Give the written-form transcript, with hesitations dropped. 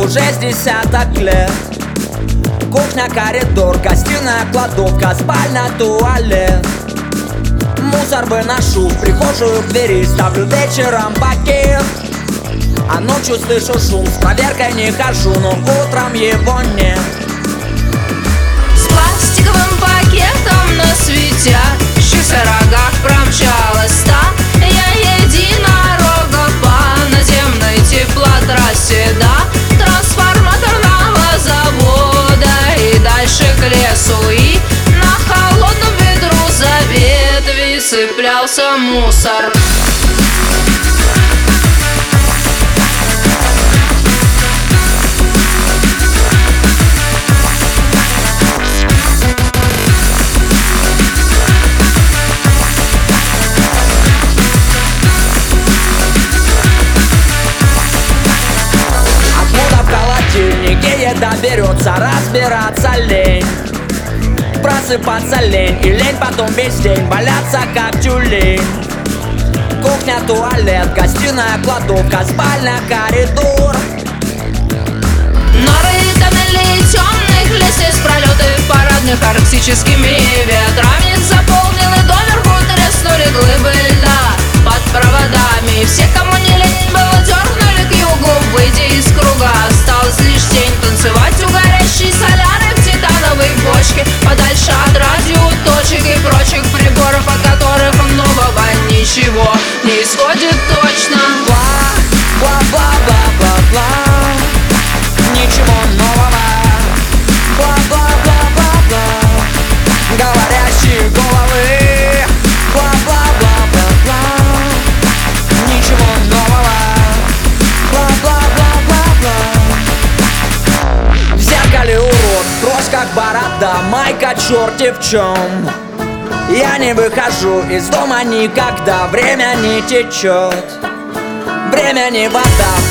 уже с десяток лет. Кухня, коридор, гостиная, кладовка, спальня, туалет. Мусор выношу в прихожую, к двери ставлю вечером пакет. А ночью слышу шум, с проверкой не хожу, но утром его нет. С пластиковым пакетом на светящихся рогах промчалась та единорога по надземной теплотрассе до трансформаторного завода и дальше к лесу. И на холодном ветру за ветви цеплялся мусор. Еда берется, разбираться лень. Просыпаться лень и лень потом весь день валяться как тюлень. Кухня, туалет, гостиная, кладовка, спальня, коридор. Норы, тоннели темных лестниц, пролеты парадных арктическими ветрами заполнены доверху, треснули глыбы льда под проводами. Все, кому не лень было, дернули к югу, выйдя из круга. Осталась лишь тень танцевать у горящей соляры в титановой бочке, подальше от радиоточек и прочих приборов, от которых нового ничего не исходит точно. Бла-бла-бла-бла-бла, ничего нового. Бла-бла-бла-бла-бла, говорящие головы. Бла-бла-бла-бла-бла, ничего нового. Бла-бла-бла-бла-бла. В зеркале урод, кровь как борода, майка черти в чем. Я не выхожу из дома никогда, время не течет. Время не вода,